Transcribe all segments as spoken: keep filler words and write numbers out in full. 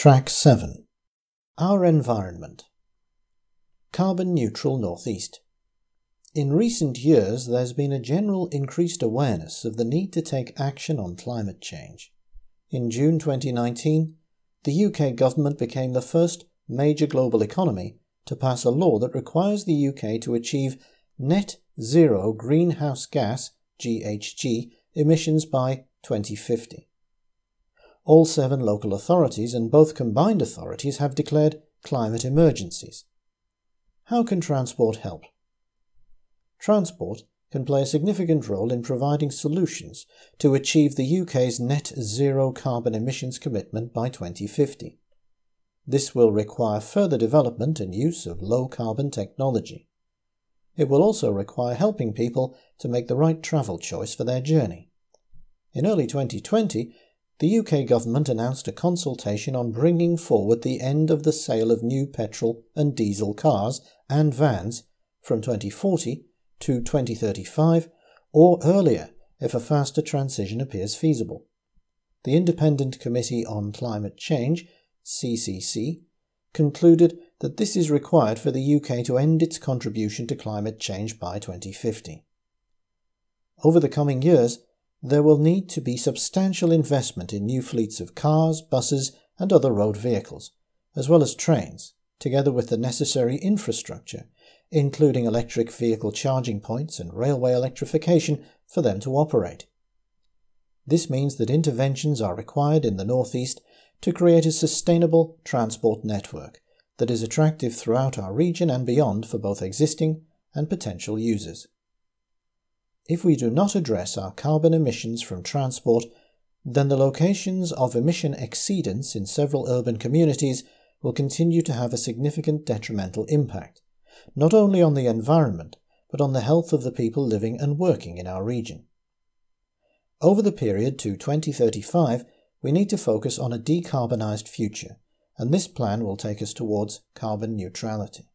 Track seven. Our Environment. Carbon Neutral Northeast. In recent years, there's been a general increased awareness of the need to take action on climate change. In June twenty nineteen, the U K government became the first major global economy to pass a law that requires the U K to achieve net zero greenhouse gas (G H G) emissions by twenty fifty. All seven local authorities and both combined authorities have declared climate emergencies. How can transport help? Transport can play a significant role in providing solutions to achieve the U K's net zero carbon emissions commitment by twenty fifty. This will require further development and use of low-carbon technology. It will also require helping people to make the right travel choice for their journey. In early twenty twenty, the U K government announced a consultation on bringing forward the end of the sale of new petrol and diesel cars and vans from twenty forty to twenty thirty-five or earlier if a faster transition appears feasible. The Independent Committee on Climate Change, C C C, concluded that this is required for the U K to end its contribution to climate change by twenty fifty. Over the coming years, there will need to be substantial investment in new fleets of cars, buses and other road vehicles, as well as trains, together with the necessary infrastructure, including electric vehicle charging points and railway electrification for them to operate. This means that interventions are required in the northeast to create a sustainable transport network that is attractive throughout our region and beyond for both existing and potential users. If we do not address our carbon emissions from transport, then the locations of emission exceedance in several urban communities will continue to have a significant detrimental impact, not only on the environment, but on the health of the people living and working in our region. Over the period to twenty thirty-five, we need to focus on a decarbonised future, and this plan will take us towards carbon neutrality.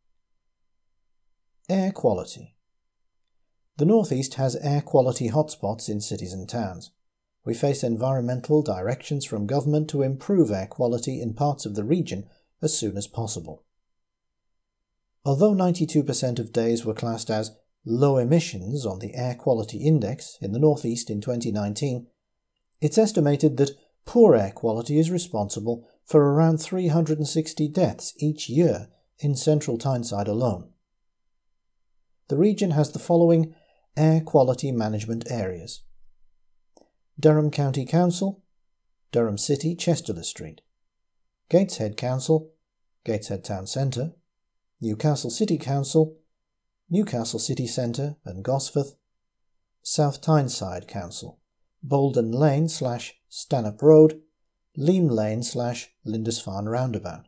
Air quality. The northeast has air quality hotspots in cities and towns. We face environmental directions from government to improve air quality in parts of the region as soon as possible. Although ninety-two percent of days were classed as low emissions on the Air Quality Index in the northeast in twenty nineteen, it's estimated that poor air quality is responsible for around three hundred sixty deaths each year in central Tyneside alone. The region has the following air quality management areas: Durham County Council, Durham City, Chester Street; Gateshead Council, Gateshead Town Centre; Newcastle City Council, Newcastle City Centre and Gosforth; South Tyneside Council, Bolden Lane slash Stanhope Road, Leam Lane slash Lindisfarne Roundabout.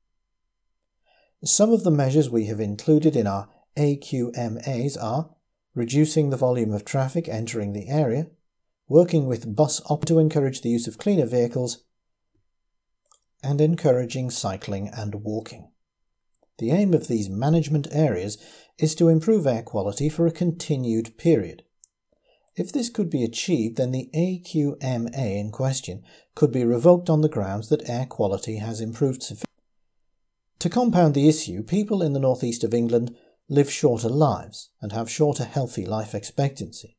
Some of the measures we have included in our A Q M As are reducing the volume of traffic entering the area, working with bus op to encourage the use of cleaner vehicles, and encouraging cycling and walking. The aim of these management areas is to improve air quality for a continued period. If this could be achieved, then the A Q M A in question could be revoked on the grounds that air quality has improved sufficiently. To compound the issue, people in the northeast of England live shorter lives and have shorter healthy life expectancy.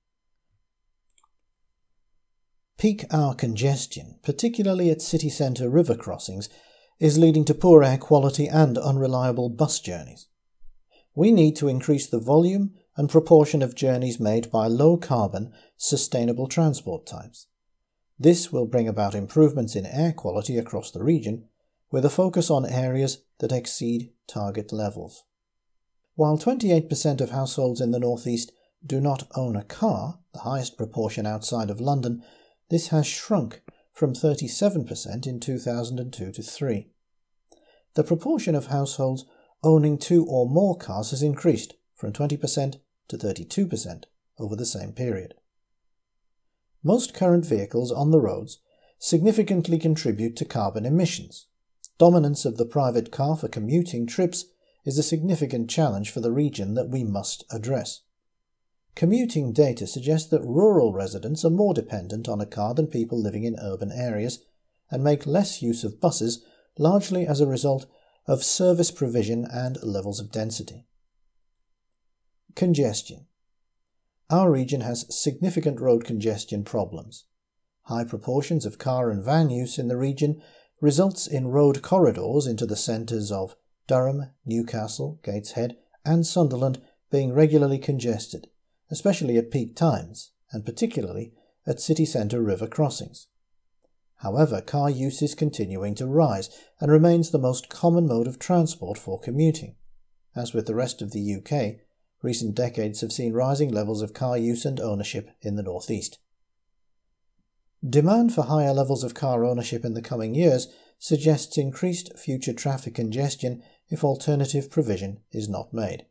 Peak hour congestion, particularly at city centre river crossings, is leading to poor air quality and unreliable bus journeys. We need to increase the volume and proportion of journeys made by low-carbon, sustainable transport types. This will bring about improvements in air quality across the region, with a focus on areas that exceed target levels. While twenty-eight percent of households in the northeast do not own a car, the highest proportion outside of London, this has shrunk from thirty-seven percent in two thousand two to three. The proportion of households owning two or more cars has increased from twenty percent to thirty-two percent over the same period. Most current vehicles on the roads significantly contribute to carbon emissions. Dominance of the private car for commuting trips is a significant challenge for the region that we must address. Commuting data suggests that rural residents are more dependent on a car than people living in urban areas and make less use of buses largely as a result of service provision and levels of density. Congestion. Our region has significant road congestion problems. High proportions of car and van use in the region results in road corridors into the centres of Durham, Newcastle, Gateshead and Sunderland being regularly congested, especially at peak times, and particularly at city centre river crossings. However, car use is continuing to rise and remains the most common mode of transport for commuting. As with the rest of the U K, recent decades have seen rising levels of car use and ownership in the North East. Demand for higher levels of car ownership in the coming years suggests increased future traffic congestion if alternative provision is not made.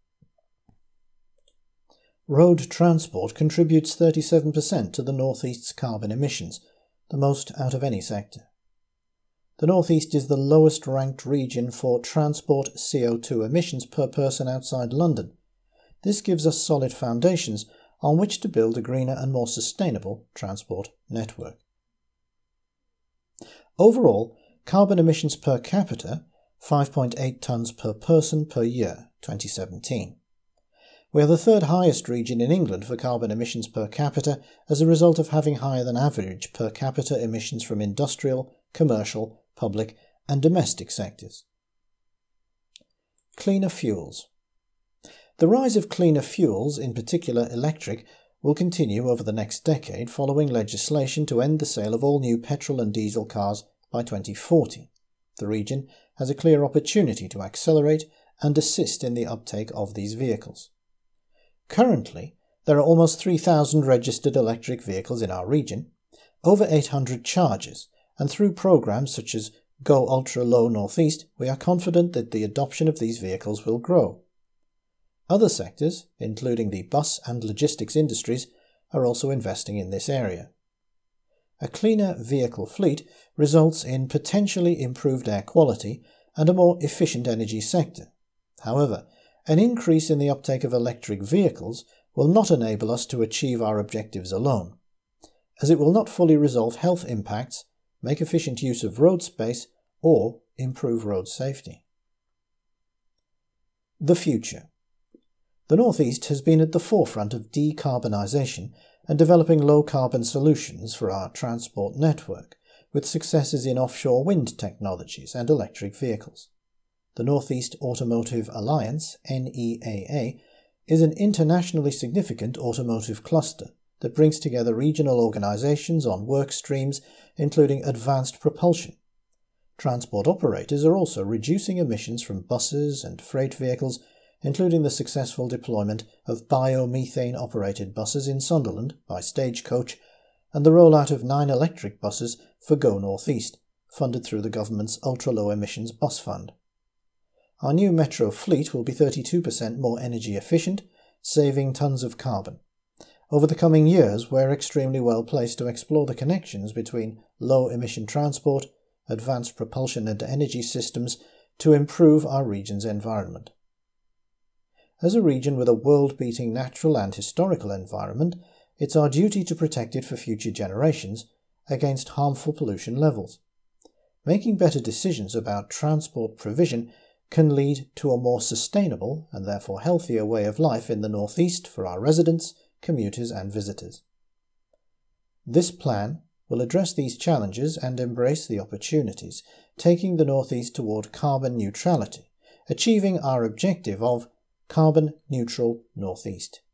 Road transport contributes thirty-seven percent to the North East's carbon emissions, the most out of any sector. The North East is the lowest ranked region for transport C O two emissions per person outside London. This gives us solid foundations on which to build a greener and more sustainable transport network. Overall, carbon emissions per capita, five point eight tonnes per person per year, twenty seventeen. We are the third highest region in England for carbon emissions per capita as a result of having higher than average per capita emissions from industrial, commercial, public and domestic sectors. Cleaner fuels. The rise of cleaner fuels, in particular electric, will continue over the next decade following legislation to end the sale of all new petrol and diesel cars by twenty forty. The region has a clear opportunity to accelerate and assist in the uptake of these vehicles. Currently, there are almost three thousand registered electric vehicles in our region, over eight hundred chargers, and through programs such as Go Ultra Low North East, we are confident that the adoption of these vehicles will grow. Other sectors, including the bus and logistics industries, are also investing in this area. A cleaner vehicle fleet results in potentially improved air quality and a more efficient energy sector. However, an increase in the uptake of electric vehicles will not enable us to achieve our objectives alone, as it will not fully resolve health impacts, make efficient use of road space, or improve road safety. The future. The North East has been at the forefront of decarbonisation and developing low-carbon solutions for our transport network, with successes in offshore wind technologies and electric vehicles. The North East Automotive Alliance, N E A A, is an internationally significant automotive cluster that brings together regional organisations on work streams including advanced propulsion. Transport operators are also reducing emissions from buses and freight vehicles, including the successful deployment of biomethane-operated buses in Sunderland by Stagecoach and the rollout of nine electric buses for Go North East, funded through the government's Ultra-Low Emissions Bus Fund. Our new metro fleet will be thirty-two percent more energy efficient, saving tonnes of carbon. Over the coming years, we're extremely well placed to explore the connections between low-emission transport, advanced propulsion and energy systems to improve our region's environment. As a region with a world-beating natural and historical environment, it's our duty to protect it for future generations against harmful pollution levels. Making better decisions about transport provision can lead to a more sustainable and therefore healthier way of life in the North East for our residents, commuters and visitors. This plan will address these challenges and embrace the opportunities, taking the North East toward carbon neutrality, achieving our objective of Carbon Neutral North East.